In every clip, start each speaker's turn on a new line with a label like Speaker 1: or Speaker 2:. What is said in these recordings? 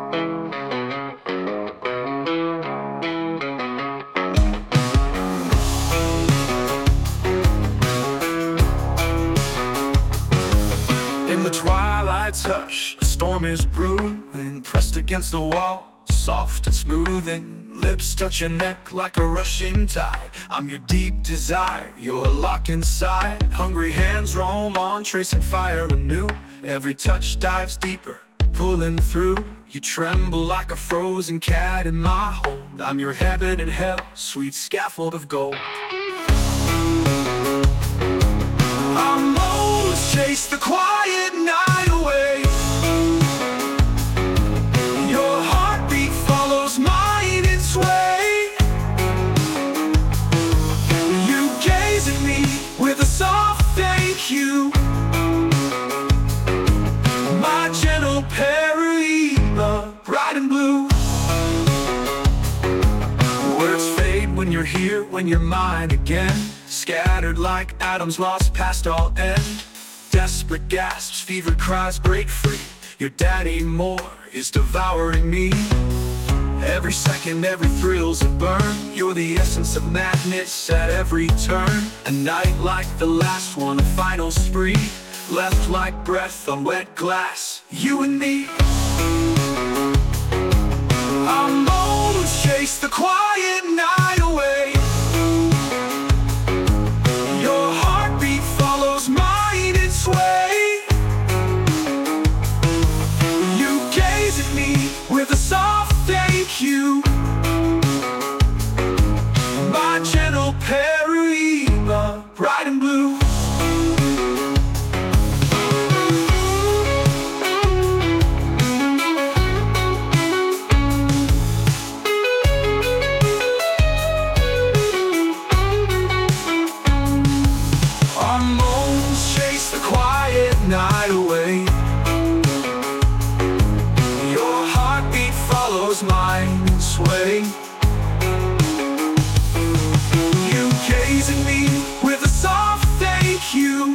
Speaker 1: In the twilight's hush, a storm is brewing. Pressed against the wall, soft and smoothing. Lips touch your neck like a rushing tide. I'm your deep desire, you're locked inside. Hungry hands roam on, tracing fire anew. Every touch dives deeper, pulling through. You tremble like a frozen cat in my hold. I'm your heaven and hell, sweet scaffold of gold. I'm always chase the quiet night away. Your heartbeat follows mine its way. You gaze at me with a soft thank you. My gentle Paraíba, bright and blue. Words fade when you're here, when you're mine again. Scattered like atoms lost past all end. Desperate gasps, fever cries break free. Your daddy more is devouring me. Every second, every thrill's a burn. You're the essence of madness at every turn. A night like the last one, a final spree. Left like breath on wet glass, you and me. I'm always chase the quiet night away. Your heartbeat follows mine its way. You gaze at me with a soft thank you. My gentle Paraíba, bright and blue. Night away. Your heartbeat follows mine its way. You gaze at me with a soft thank you.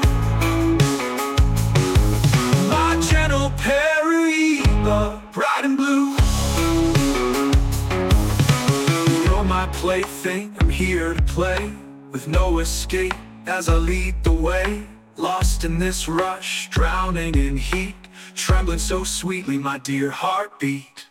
Speaker 1: My gentle Paraíba, bright and blue. You're my plaything, I'm here to play. With no escape as I lead the way. Lost in this rush, drowning in heat. Trembling so sweetly, my dear heartbeat.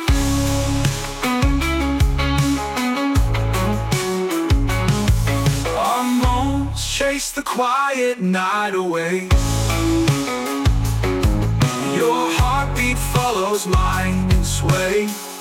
Speaker 1: Our moans chase the quiet night away. Your heartbeat follows mine in sway.